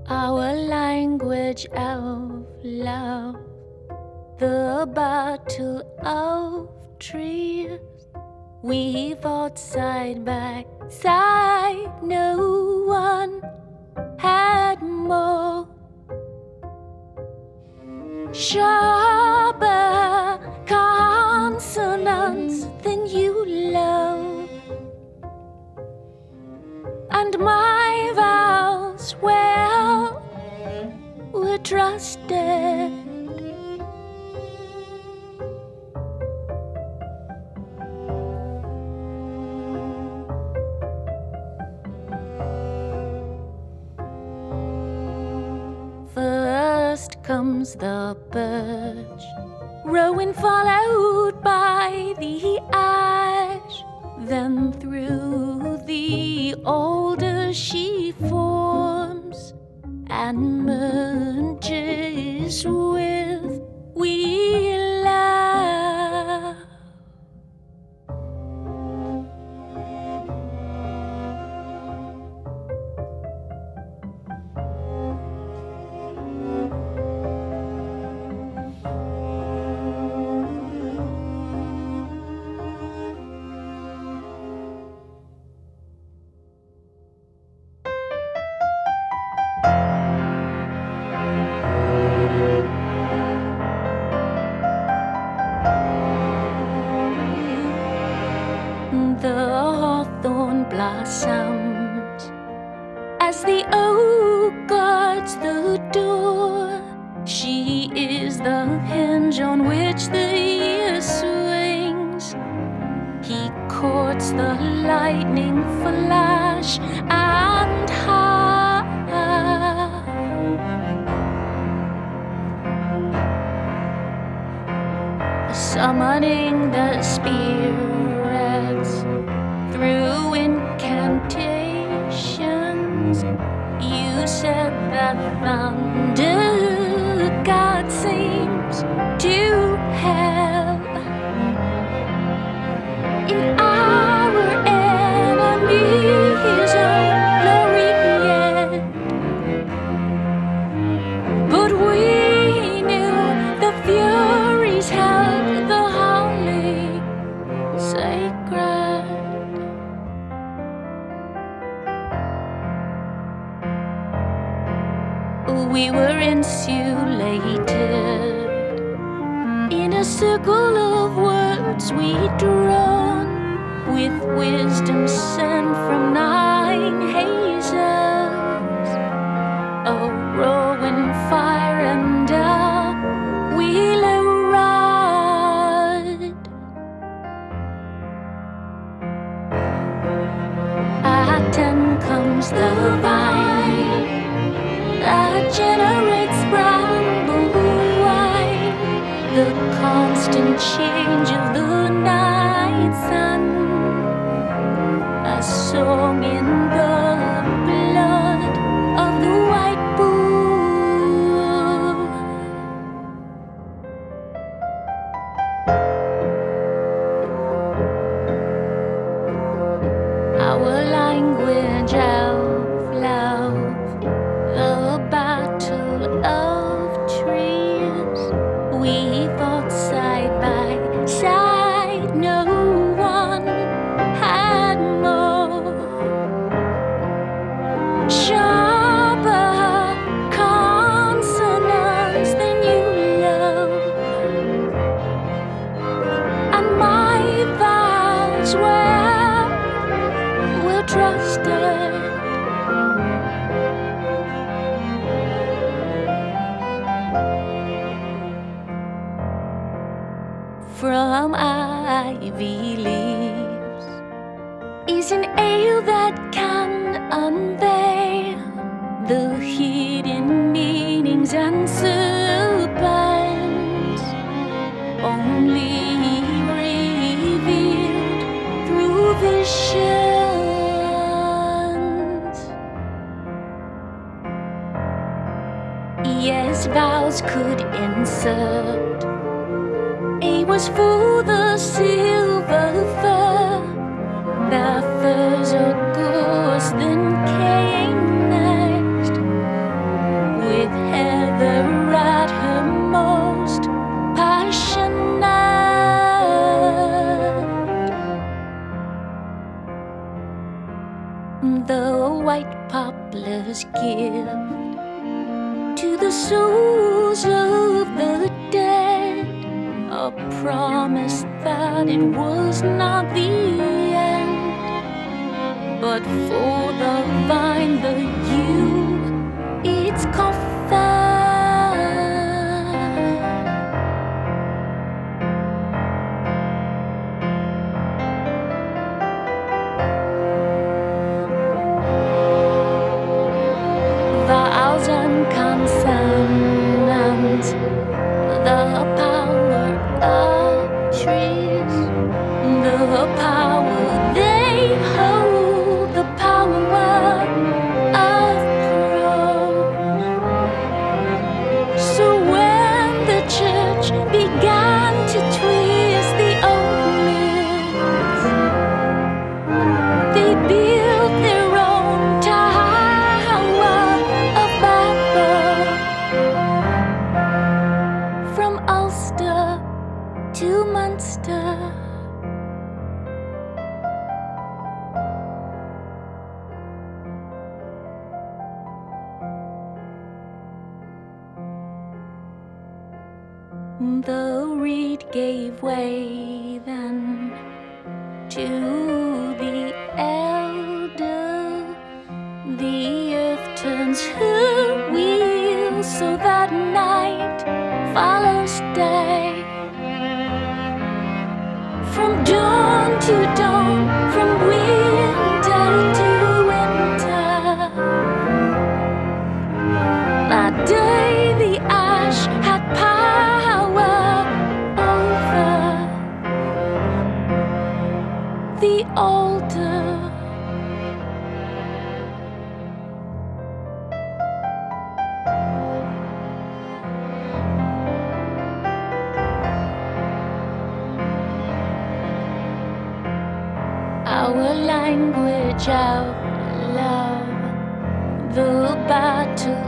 Our language of love, the battle of trees. We fought side by side, no one had more sharper consonants than you love, and my vows, well, were trusted. First comes the birch, rowan followed by the ash. Then through the alder she forms and merges with we love. The hawthorn blossoms as the oak guards the door. She is the hinge on which the year swings. He courts the lightning flash and half, summoning the spirits through incantations. You said that thunder God seems to have in our enemies' own glory yet. But we knew the furies held the holy sacred. We were insulated in a circle of words we'd drawn, with wisdom sent from 9 hazels, a rowan fire and a wheeler rod. At 10 comes the vine that generates bramble wine, the constant change of the night sun, a song in the blood of the white bull. Our language of love, the battle of trees. We fought side by side, no one had more sharper consonants than you love, and my vows, well, were trusted. From ivy leaves is an ale that can unveil the hidden meanings and serpents, only revealed through visions. Yes, vows could insert. A was for the silver fur, the furs of gorse then came next. the white poplars give to the souls of the dead a promise that it was not the end, but for the vine, the yew, its coffin. Vows and consonants, the power of trees, the power they hold, the power of prose. So when the church began to twist the old mills, they built their own tower of Babel, from Ulster to Munster. The reed gave way then to the elder. The earth turns her wheel so that night follows day. From dawn to dawn, from winter to winter. That day the ash had power over the altar. Our language of love, the battle